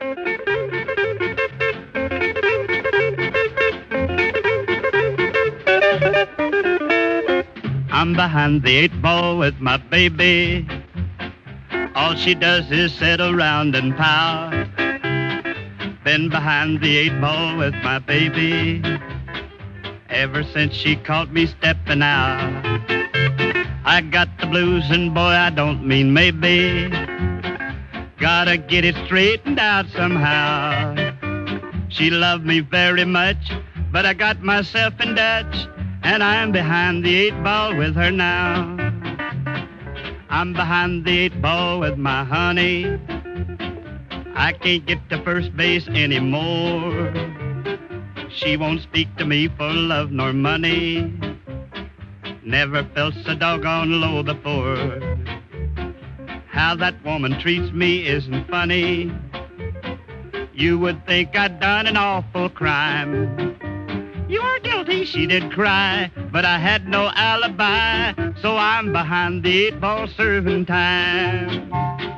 I'm behind the eight ball with my baby. All she does is sit around and pout. Been behind the eight ball with my baby ever since she caught me stepping out. I got the blues and boy, I don't mean maybe. Gotta get it straightened out somehow. She loved me very much, but I got myself in Dutch, and I'm behind the eight ball with her now. I'm behind the eight ball with my honey. I can't get to first base anymore. She won't speak to me for love nor money. Never felt so doggone low before. How that woman treats me isn't funny. You would think I'd done an awful crime. You're guilty, she did cry, but I had no alibi, so I'm behind the eight ball serving time.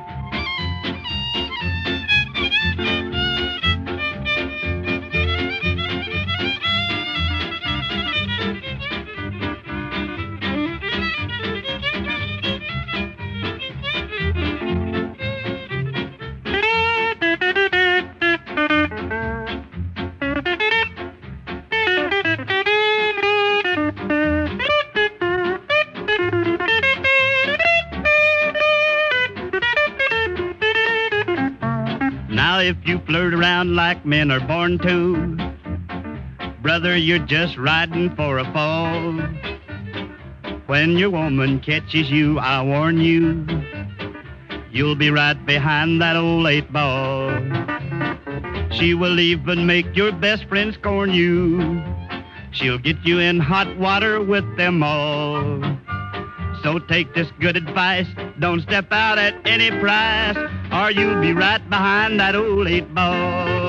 Now if you flirt around like men are born to, brother, you're just riding for a fall. When your woman catches you, I warn you, you'll be right behind that old eight ball. She will even make your best friend scorn you. She'll get you in hot water with them all. So take this good advice, don't step out at any price, or you'll be right behind that old eight ball.